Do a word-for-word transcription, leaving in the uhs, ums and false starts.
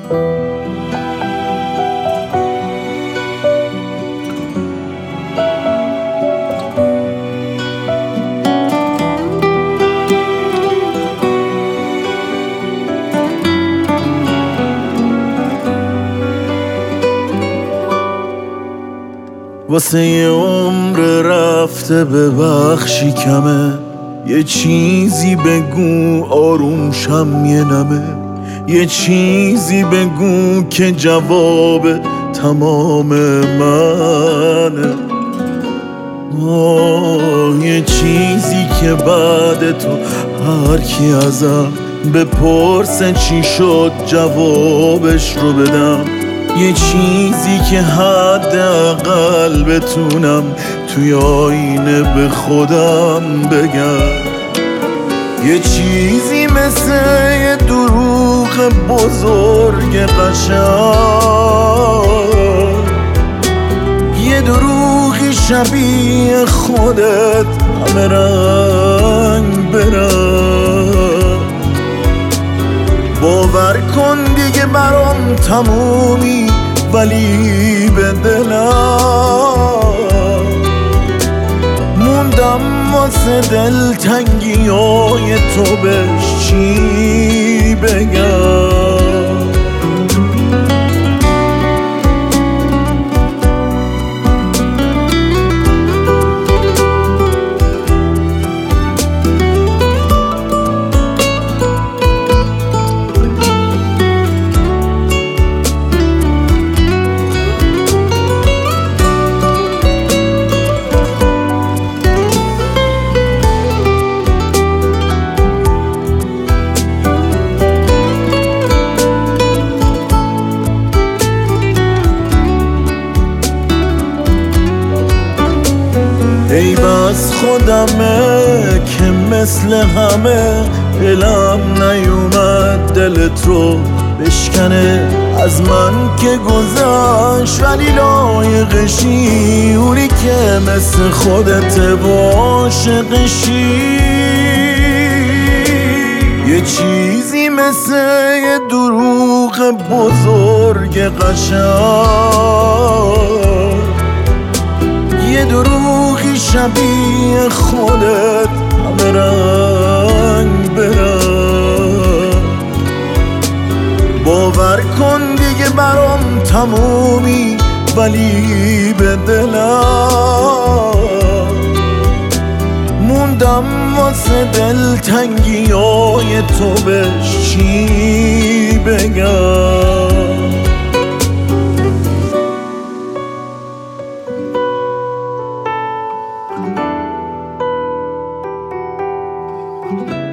واسه یه عمر رفته ببخشی کمه، یه چیزی بگو آروم شم یه نمه، یه چیزی بگو که جواب تمام منه. آه یه چیزی که بعد تو هر کی ازم بپرسه چی شد جوابش رو بدم، یه چیزی که حداقل بتونم توی آینه به خودم بگم، یه چیزی مثل یه دروغ بزرگ قشنگ، یه دروغی شبیه خودت همه رنگ برنگ. باور کن دیگه برام تمومی ولی به دلم موندم واسه دلتنگی های تو بهش چی بگم. ای بس خودمه که مثل همه دلم نیومد دلت رو بشکنه، از من که گذشت ولی لایقشی، اونی که مثل خودت عاشقشی. یه چیزی مثل یه دروغ بزرگ قشنگ، یه دروغی شبیه خودت همه رنگ برنگ. باور کن دیگه برام تمومی ولی به دلم موندم واسه دلتنگی های تو بهش چی بگم. Thank you.